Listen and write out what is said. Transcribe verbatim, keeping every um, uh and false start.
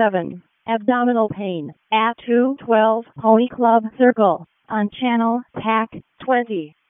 seven. Abdominal pain at two twelve Pony Club Circle on channel T A C twenty.